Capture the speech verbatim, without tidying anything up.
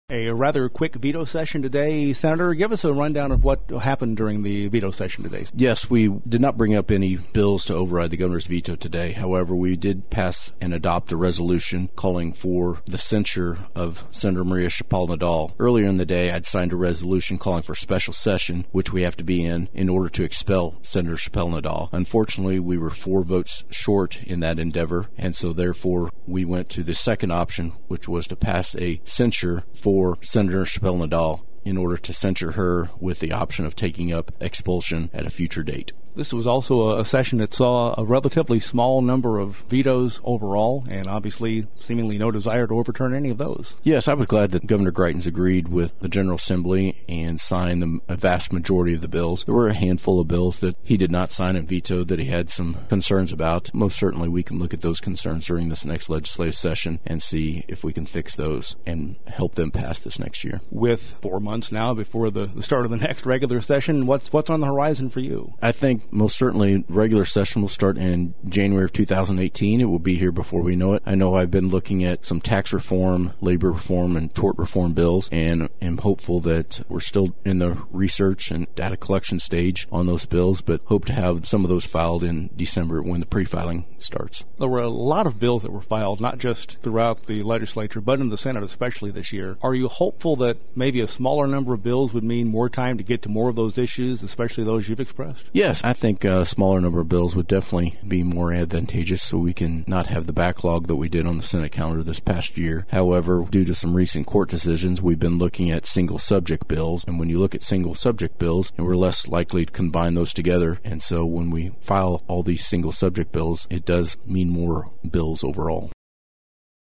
A rather quick veto session today. Senator, give us a rundown of what happened during the veto session today. Yes, we did not bring up any bills to override the governor's veto today. However, we did pass and adopt a resolution calling for the censure of Senator Maria Chappelle-Nadal. Earlier in the day, I'd signed a resolution calling for a special session, which we have to be in in order to expel Senator Chappelle-Nadal. Unfortunately, we were four votes short in that endeavor, and so therefore we went to the second option, which was to pass a censure for for Senator Chappelle-Nadal in order to censure her with the option of taking up expulsion at a future date. This was also a session that saw a relatively small number of vetoes overall, and obviously seemingly no desire to overturn any of those. Yes, I was glad that Governor Greitens agreed with the General Assembly and signed the, a vast majority of the bills. There were a handful of bills that he did not sign and vetoed that he had some concerns about. Most certainly we can look at those concerns during this next legislative session and see if we can fix those and help them pass this next year. With four months now before the, the start of the next regular session, what's what's on the horizon for you? I think most certainly regular session will start in January of two thousand eighteen. It will be here before we know it. I know I've been looking at some tax reform, labor reform, and tort reform bills, and am hopeful that we're still in the research and data collection stage on those bills, but hope to have some of those filed in December when the pre-filing starts. There were a lot of bills that were filed, not just throughout the legislature, but in the Senate especially this year. Are you hopeful that maybe a smaller number of bills would mean more time to get to more of those issues, especially those you've expressed? Yes, I think a smaller number of bills would definitely be more advantageous so we can not have the backlog that we did on the Senate calendar this past year. However, due to some recent court decisions, we've been looking at single subject bills, and when you look at single subject bills, we're less likely to combine those together, and so when we file all these single subject bills, it does mean more bills overall.